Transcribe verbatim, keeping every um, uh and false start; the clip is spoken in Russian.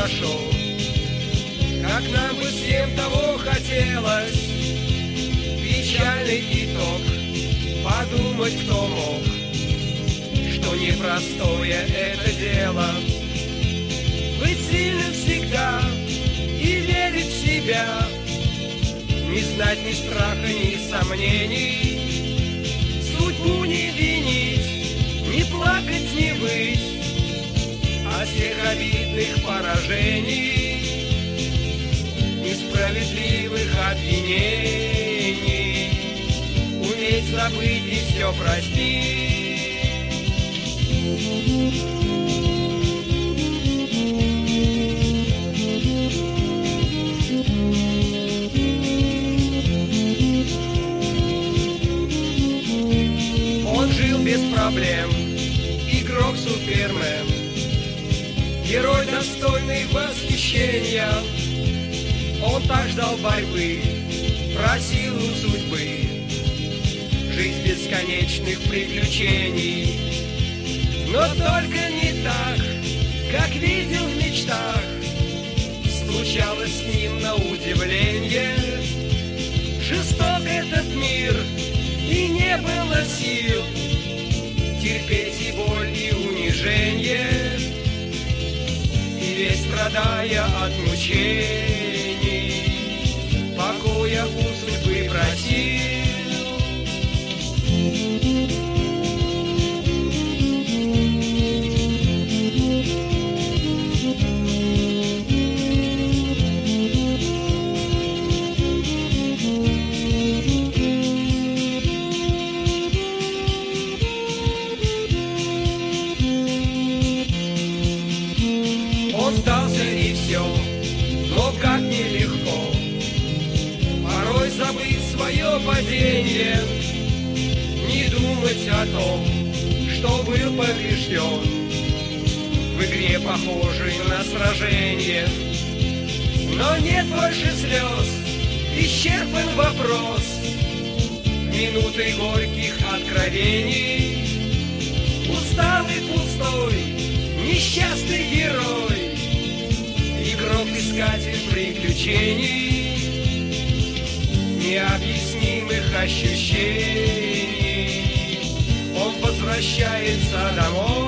хорошо, как нам бы всем того хотелось. Печальный итог, подумать кто мог, что непростое это дело. Быть сильным всегда и верить в себя, не знать ни страха, ни сомнений, судьбу не винить, не плакать, не быть от всех обидных поражений, несправедливых обвинений, уметь забыть и все простить. Он жил без проблем, игрок Супермен, герой достойный восхищения. Он так ждал борьбы, просил у судьбы жизнь бесконечных приключений. Но только не так, как видел в мечтах, случалось с ним на удивление. Жесток этот мир, и не было сил терпеть и боль, и унижение, и весь страдая от мучений, покоя у судьбы просил. Он сдался и все, но как нелегко порой забыть свое падение, не думать о том, что был побежден в игре, похожей на сражение. Но нет больше слез, исчерпан вопрос в минуты горьких откровений. Усталый, пустой, несчастный герой, игрок-искатель приключений, необъяснимых ощущений, он возвращается домой.